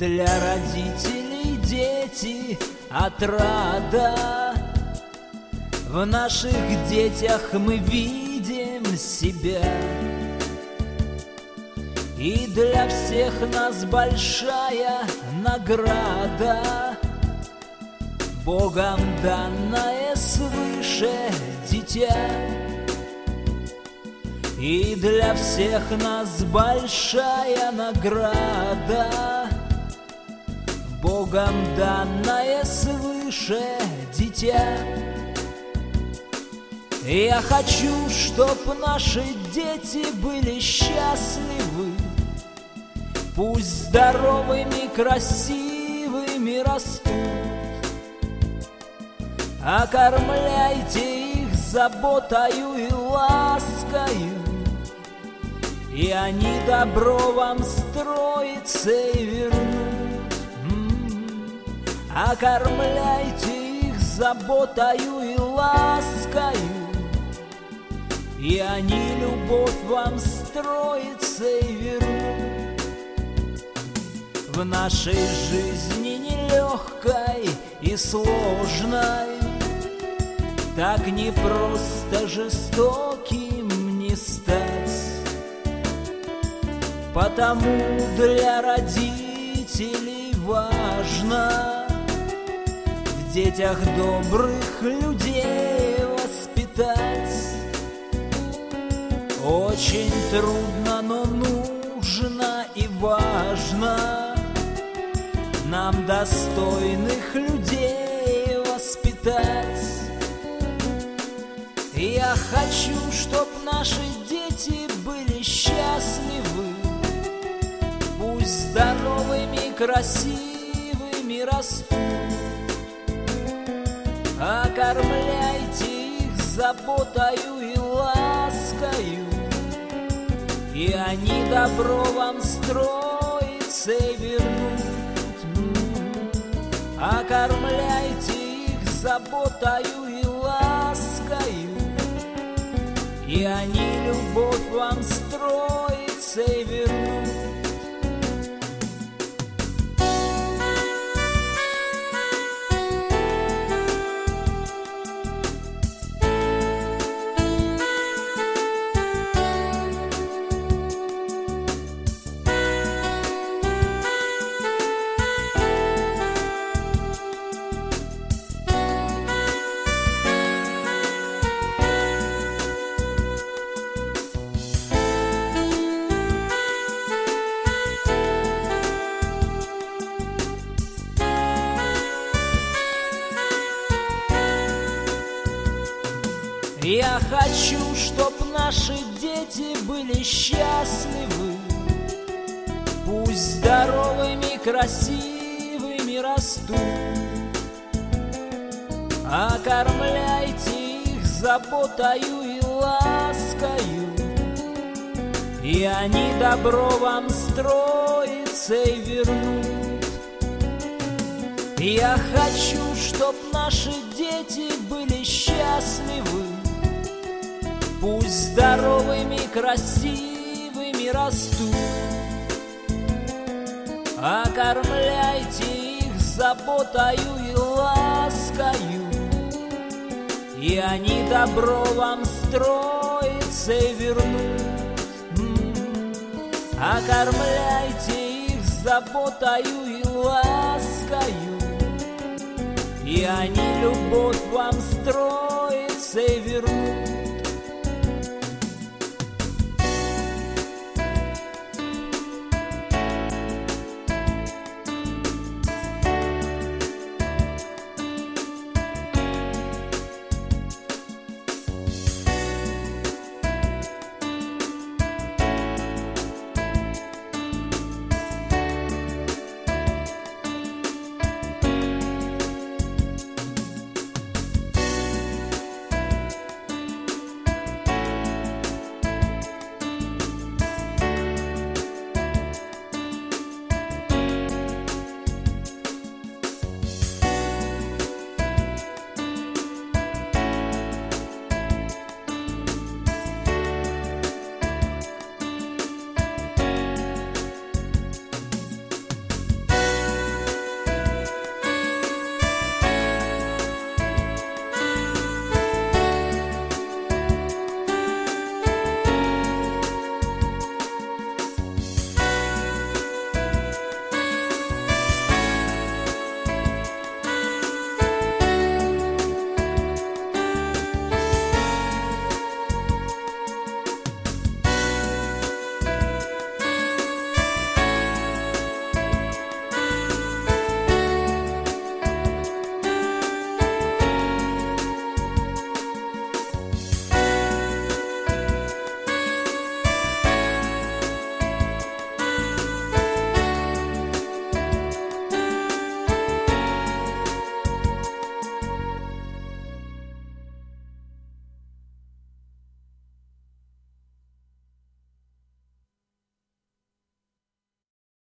Для родителей дети отрада. В наших детях мы видим себя. И для всех нас большая награда, Богом данное свыше дитя. И для всех нас большая награда, Богом данное свыше дитя. Я хочу, чтоб наши дети были счастливы, пусть здоровыми, красивыми растут. Окормляйте их заботою и ласкою, и они добро вам строятся и вернут. Окормляйте их заботою и ласкою, и они любовь вам строятся и вернут. В нашей жизни нелегкой и сложной так непросто жестоким не стать. Потому для родителей важно в детях добрых людей воспитать. Очень трудно, но нужно и важно нам достойных людей воспитать. Я хочу, чтоб наши дети были счастливы, пусть здоровыми, красивыми растут. Окормляйте их заботою и ласкою, и они добро вам строятся и вернут. Окормляйте их заботою и ласкою, и они любовь вам строятся и вернут. Я хочу, чтоб наши дети были счастливы, пусть здоровыми, красивыми растут. Окормляйте их заботою и ласкою, и они добро вам строятся и вернут. Я хочу, чтоб наши дети были счастливы, пусть здоровыми, красивыми растут. Окормляйте их заботою и ласкою, и они добро вам строятся и вернут. Окормляйте их заботою и ласкою, и они любовь вам строятся и вернут.